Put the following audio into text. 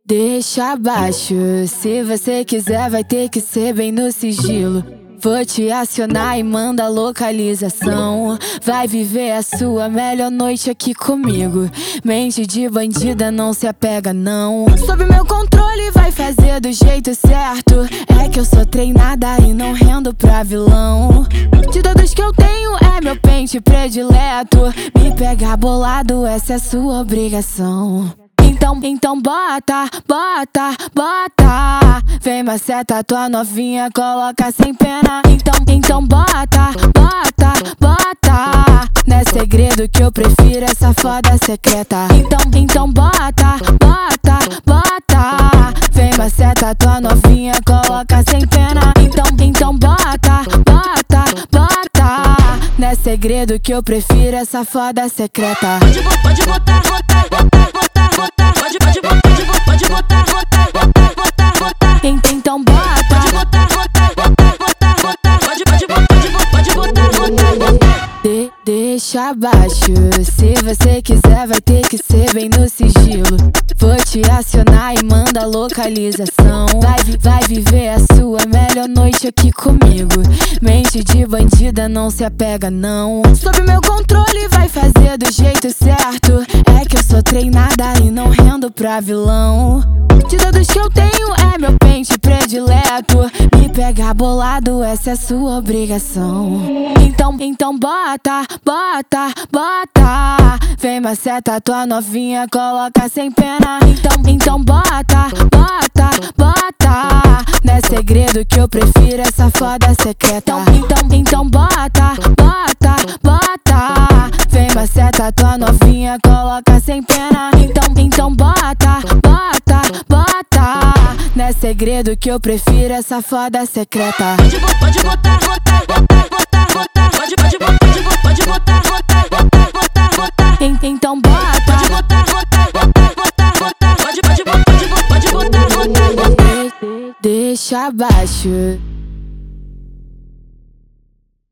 Deixa abaixo, se você quiser vai ter que ser bem no sigilo. Vou te acionar e manda a localização. Vai viver a sua melhor noite aqui comigo. Mente de bandida não se apega não. Sob meu controle vai fazer do jeito certo. É que eu sou treinada e não rendo pra vilão. De todos que eu tenho é meu pente predileto. Me pegar bolado, essa é sua obrigação. Então bota, bota, bota. Vem maceta tua novinha, coloca sem pena. Então bota, bota, bota. Não é segredo que eu prefiro essa foda secreta. Então bota, bota, bota. Vem maceta tua novinha, coloca sem pena. Então bota, bota, bota. Não é segredo que eu prefiro essa foda secreta. Pode botar, botar, botar, botar, botar. Pode botar, botar, botar, botar, botar. Então bota, pode botar, botar, botar, botar, botar. Pode botar, botar, botar. Deixa abaixo, se você quiser vai ter que ser bem no sigilo. Vou te acionar e manda a localização. Vai viver a sua melhor noite aqui comigo. Mente de bandida não se apega não. Sob meu controle vai fazer do jeito certo. É que eu sou treinada e não rendo pra vilão. De todos que eu tenho é meu pente predileto. Me pegar bolado, essa é sua obrigação. Então bota, bota, bota. Vem maceta tua novinha, coloca sem pena. Então bota, bota, bota. Não é segredo que eu prefiro essa foda secreta. Então bota, bota, bota. Vem maceta tua novinha, coloca sem pena. Então bota, bota, bota. Não é segredo que eu prefiro essa foda secreta. Pode botar, botar, botar, botar, botar. Pode botar, botar, botar, botar, botar. Então bota, pode botar, botar, botar, botar, botar. Pode botar, botar, botar. deixa abaixo.